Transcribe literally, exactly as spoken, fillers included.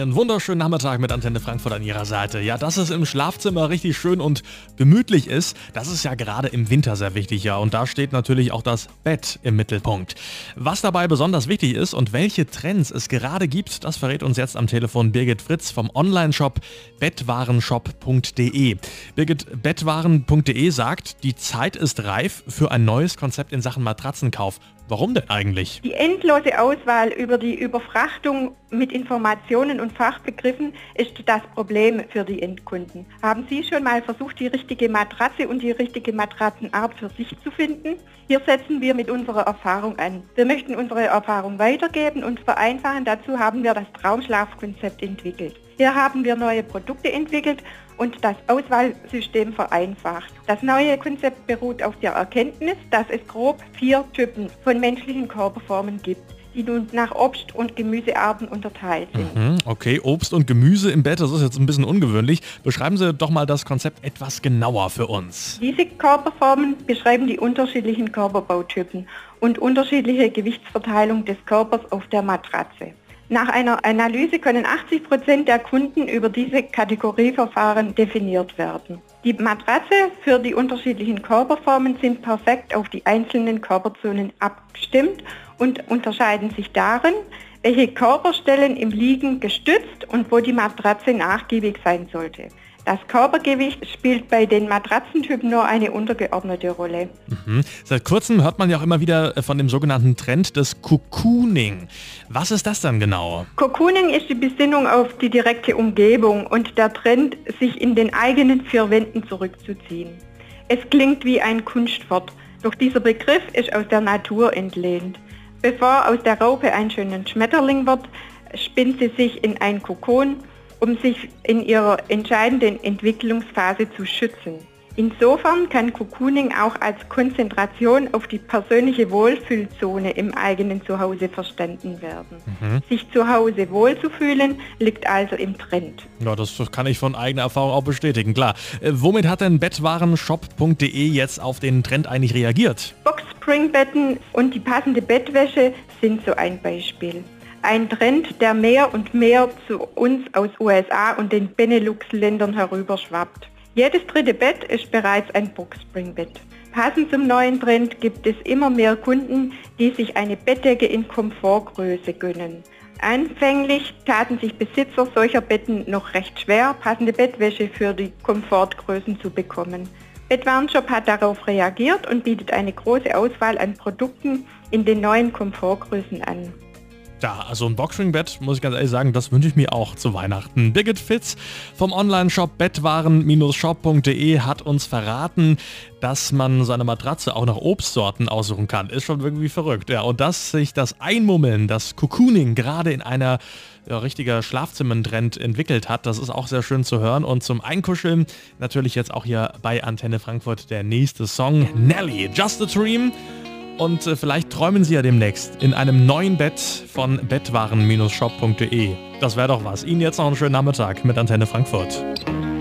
Einen wunderschönen Nachmittag mit Antenne Frankfurt an Ihrer Seite. Ja, dass es im Schlafzimmer richtig schön und gemütlich ist, das ist ja gerade im Winter sehr wichtig, ja. Und da steht natürlich auch das Bett im Mittelpunkt. Was dabei besonders wichtig ist und welche Trends es gerade gibt, das verrät uns jetzt am Telefon Birgit Fritz vom Online-Shop bettwarenshop punkt de. Birgit, bettwaren punkt de sagt, die Zeit ist reif für ein neues Konzept in Sachen Matratzenkauf. Warum denn eigentlich? Die endlose Auswahl über die Überfrachtung mit Informationen und Fachbegriffen ist das Problem für die Endkunden. Haben Sie schon mal versucht, die richtige Matratze und die richtige Matratzenart für sich zu finden? Hier setzen wir mit unserer Erfahrung an. Wir möchten unsere Erfahrung weitergeben und vereinfachen. Dazu haben wir das Traumschlafkonzept entwickelt. Hier haben wir neue Produkte entwickelt und das Auswahlsystem vereinfacht. Das neue Konzept beruht auf der Erkenntnis, dass es grob vier Typen von menschlichen Körperformen gibt, die nun nach Obst- und Gemüsearten unterteilt sind. Mhm, okay, Obst und Gemüse im Bett, das ist jetzt ein bisschen ungewöhnlich. Beschreiben Sie doch mal das Konzept etwas genauer für uns. Diese Körperformen beschreiben die unterschiedlichen Körperbautypen und unterschiedliche Gewichtsverteilung des Körpers auf der Matratze. Nach einer Analyse können achtzig Prozent der Kunden über diese Kategorieverfahren definiert werden. Die Matratze für die unterschiedlichen Körperformen sind perfekt auf die einzelnen Körperzonen abgestimmt und unterscheiden sich darin, welche Körperstellen im Liegen gestützt und wo die Matratze nachgiebig sein sollte. Das Körpergewicht spielt bei den Matratzentypen nur eine untergeordnete Rolle. Mhm. Seit kurzem hört man ja auch immer wieder von dem sogenannten Trend des Cocooning. Was ist das dann genau? Cocooning ist die Besinnung auf die direkte Umgebung und der Trend, sich in den eigenen vier Wänden zurückzuziehen. Es klingt wie ein Kunstwort, doch dieser Begriff ist aus der Natur entlehnt. Bevor aus der Raupe ein schöner Schmetterling wird, spinnt sie sich in ein Kokon, um sich in ihrer entscheidenden Entwicklungsphase zu schützen. Insofern kann Cocooning auch als Konzentration auf die persönliche Wohlfühlzone im eigenen Zuhause verstanden werden. Mhm. Sich zu Hause wohlzufühlen, liegt also im Trend. Ja, das kann ich von eigener Erfahrung auch bestätigen, klar. Äh, womit hat denn bettwarenshop punkt de jetzt auf den Trend eigentlich reagiert? Boxspringbetten und die passende Bettwäsche sind so ein Beispiel. Ein Trend, der mehr und mehr zu uns aus U S A und den Benelux-Ländern herüberschwappt. Jedes dritte Bett ist bereits ein Boxspringbett. Passend zum neuen Trend gibt es immer mehr Kunden, die sich eine Bettdecke in Komfortgröße gönnen. Anfänglich taten sich Besitzer solcher Betten noch recht schwer, passende Bettwäsche für die Komfortgrößen zu bekommen. Bettwarenshop hat darauf reagiert und bietet eine große Auswahl an Produkten in den neuen Komfortgrößen an. Ja, also ein Boxspringbett, muss ich ganz ehrlich sagen, das wünsche ich mir auch zu Weihnachten. Birgit Fritz vom Online-Shop bettwaren shop punkt de hat uns verraten, dass man seine Matratze auch nach Obstsorten aussuchen kann. Ist schon irgendwie verrückt. Ja, und dass sich das Einmummeln, das Cocooning gerade in einer ja, richtiger Schlafzimmertrend entwickelt hat, das ist auch sehr schön zu hören. Und zum Einkuscheln natürlich jetzt auch hier bei Antenne Frankfurt der nächste Song, Nelly, Just a Dream. Und äh, vielleicht träumen Sie ja demnächst in einem neuen Bett von bettwaren shop punkt de. Das wäre doch was. Ihnen jetzt noch einen schönen Nachmittag mit Antenne Frankfurt.